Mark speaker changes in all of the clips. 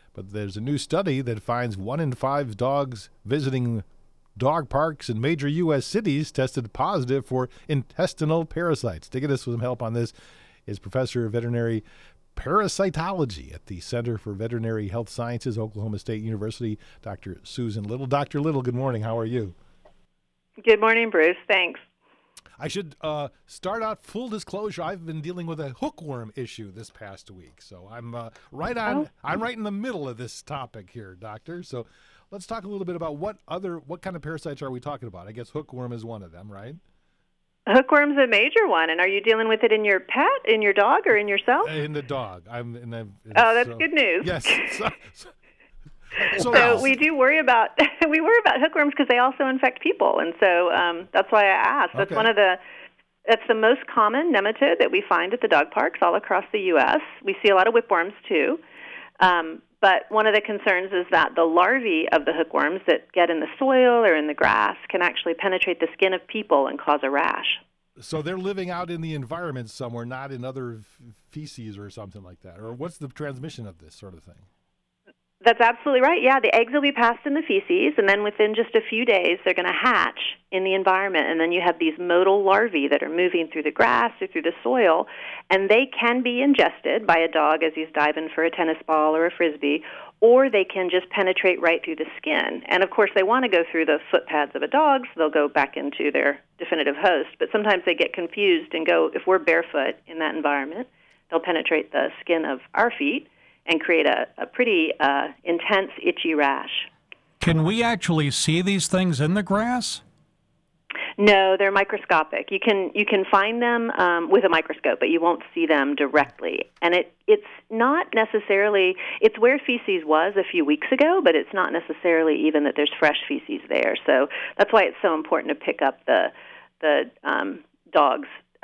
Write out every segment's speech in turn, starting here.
Speaker 1: But there's a new study that finds 1 in 5 dogs visiting dog parks in major U.S. cities tested positive for intestinal parasites. To get us some help on this is Professor of Veterinary Parasitology at the Center for Veterinary Health Sciences, Oklahoma State University, Dr. Susan Little. Dr. Little, good morning. How are you?
Speaker 2: Good morning, Bruce. Thanks.
Speaker 1: I should start out full disclosure. I've been dealing with a hookworm issue this past week, so I'm right on. I'm right in the middle of this topic here, Doctor. So let's talk a little bit about what kind of parasites are we talking about? I guess hookworm is one of them, right?
Speaker 2: Hookworm's a major one, and are you dealing with it in your pet, in your dog, or in yourself?
Speaker 1: In the dog.
Speaker 2: That's good news.
Speaker 1: Yes.
Speaker 2: So we do worry about hookworms because they also infect people, and so that's why I asked. That's
Speaker 1: Okay.
Speaker 2: That's the most common nematode that we find at the dog parks all across the U.S. We see a lot of whipworms too, but one of the concerns is that the larvae of the hookworms that get in the soil or in the grass can actually penetrate the skin of people and cause a rash.
Speaker 1: So they're living out in the environment somewhere, not in other feces or something like that. Or what's the transmission of this sort of thing?
Speaker 2: That's absolutely right. Yeah, the eggs will be passed in the feces, and then within just a few days, they're going to hatch in the environment. And then you have these motile larvae that are moving through the grass or through the soil, and they can be ingested by a dog as he's diving for a tennis ball or a frisbee, or they can just penetrate right through the skin. And of course, they want to go through the foot pads of a dog, so they'll go back into their definitive host. But sometimes they get confused and go, if we're barefoot in that environment, they'll penetrate the skin of our feet and create a pretty intense, itchy rash.
Speaker 3: Can we actually see these things in the grass?
Speaker 2: No, they're microscopic. You can find them with a microscope, but you won't see them directly. And it's not necessarily, it's where feces was a few weeks ago, but it's not necessarily even that there's fresh feces there. So that's why it's so important to pick up the dog's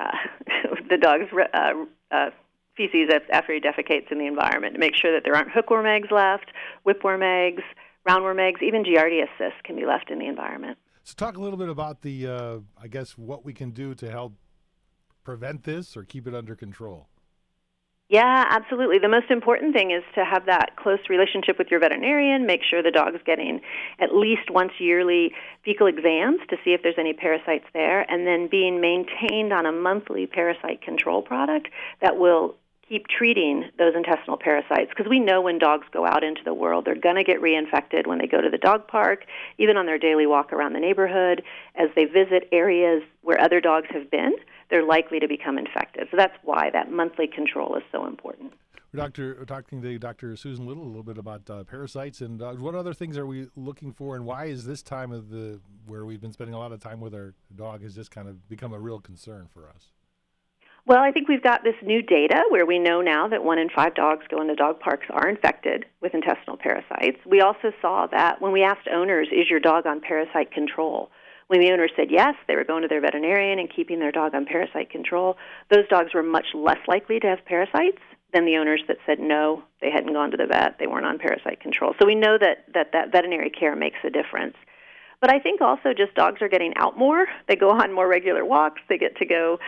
Speaker 2: feces after he defecates in the environment to make sure that there aren't hookworm eggs left, whipworm eggs, roundworm eggs, even Giardia cysts can be left in the environment.
Speaker 1: So talk a little bit about the, I guess, what we can do to help prevent this or keep it under control.
Speaker 2: Yeah, absolutely. The most important thing is to have that close relationship with your veterinarian, make sure the dog's getting at least once yearly fecal exams to see if there's any parasites there, and then being maintained on a monthly parasite control product that will keep treating those intestinal parasites, because we know when dogs go out into the world, they're going to get reinfected when they go to the dog park, even on their daily walk around the neighborhood. As they visit areas where other dogs have been, they're likely to become infected. So that's why that monthly control is so important.
Speaker 1: We're talking to Dr. Susan Little a little bit about parasites and what other things are we looking for, and why is this time of where we've been spending a lot of time with our dog has just kind of become a real concern for us?
Speaker 2: Well, I think we've got this new data where we know now that 1 in 5 dogs going to dog parks are infected with intestinal parasites. We also saw that when we asked owners, is your dog on parasite control? When the owners said yes, they were going to their veterinarian and keeping their dog on parasite control. Those dogs were much less likely to have parasites than the owners that said no, they hadn't gone to the vet, they weren't on parasite control. So we know that veterinary care makes a difference. But I think also just dogs are getting out more. They go on more regular walks. They get to go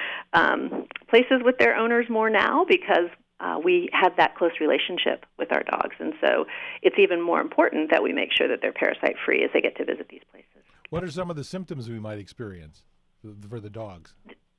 Speaker 2: places with their owners more now because we have that close relationship with our dogs. And so it's even more important that we make sure that they're parasite-free as they get to visit these places.
Speaker 1: What are some of the symptoms we might experience for the dogs?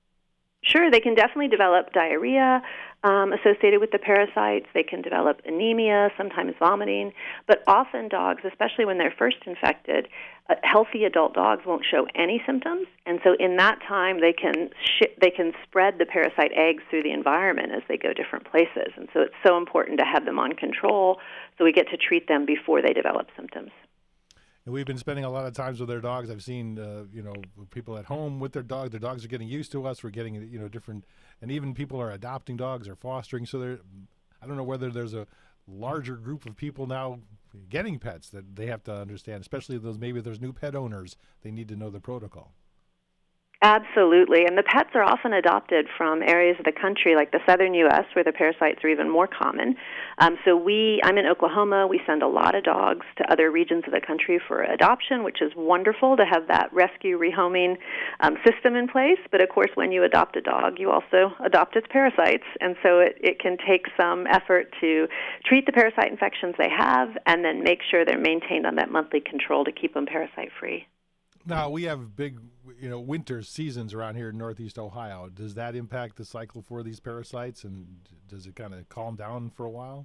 Speaker 2: Sure, they can definitely develop diarrhea associated with the parasites. They can develop anemia, sometimes vomiting. But often dogs, especially when they're first infected, healthy adult dogs won't show any symptoms. And so in that time, they can spread the parasite eggs through the environment as they go different places. And so it's so important to have them on control so we get to treat them before they develop symptoms.
Speaker 1: And we've been spending a lot of times with our dogs. I've seen, people at home with their dog. Their dogs are getting used to us. We're getting, different, and even people are adopting dogs or fostering. So I don't know whether there's a larger group of people now getting pets that they have to understand, especially maybe there's new pet owners. They need to know the protocol.
Speaker 2: Absolutely. And the pets are often adopted from areas of the country like the southern U.S. where the parasites are even more common. I'm in Oklahoma. We send a lot of dogs to other regions of the country for adoption, which is wonderful to have that rescue rehoming system in place. But of course, when you adopt a dog, you also adopt its parasites. And so it can take some effort to treat the parasite infections they have and then make sure they're maintained on that monthly control to keep them parasite free.
Speaker 1: Now, we have big, winter seasons around here in Northeast Ohio. Does that impact the cycle for these parasites, and does it kind of calm down for a while?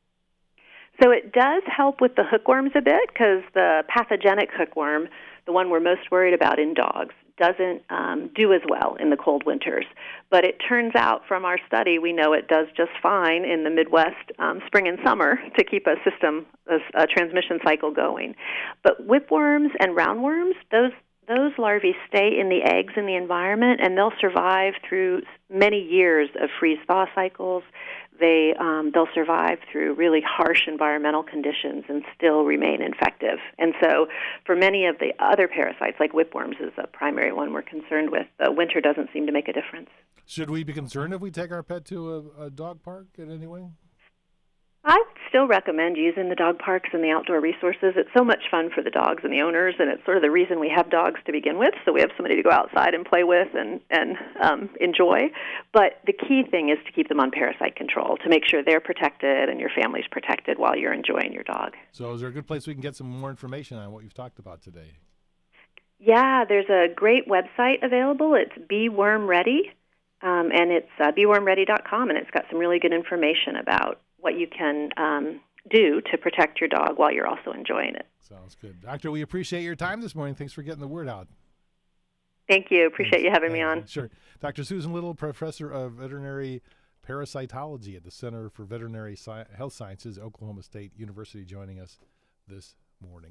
Speaker 2: So it does help with the hookworms a bit because the pathogenic hookworm, the one we're most worried about in dogs, doesn't do as well in the cold winters. But it turns out from our study, we know it does just fine in the Midwest spring and summer to keep a transmission cycle going. But whipworms and roundworms, those larvae stay in the eggs in the environment, and they'll survive through many years of freeze-thaw cycles. They'll survive through really harsh environmental conditions and still remain infective. And so for many of the other parasites, like whipworms is a primary one we're concerned with, the winter doesn't seem to make a difference.
Speaker 1: Should we be concerned if we take our pet to a dog park in any way?
Speaker 2: I still recommend using the dog parks and the outdoor resources. It's so much fun for the dogs and the owners, and it's sort of the reason we have dogs to begin with, so we have somebody to go outside and play with and enjoy. But the key thing is to keep them on parasite control, to make sure they're protected and your family's protected while you're enjoying your dog.
Speaker 1: So is there a good place we can get some more information on what you've talked about today?
Speaker 2: Yeah, there's a great website available. It's Be Worm Ready, and it's bewormready.com, and it's got some really good information about what you can do to protect your dog while you're also enjoying it.
Speaker 1: Sounds good. Doctor, we appreciate your time this morning. Thanks for getting the word out.
Speaker 2: Thank you. Appreciate you having me on.
Speaker 1: Sure. Dr. Susan Little, Professor of Veterinary Parasitology at the Center for Veterinary Health Sciences, Oklahoma State University, joining us this morning.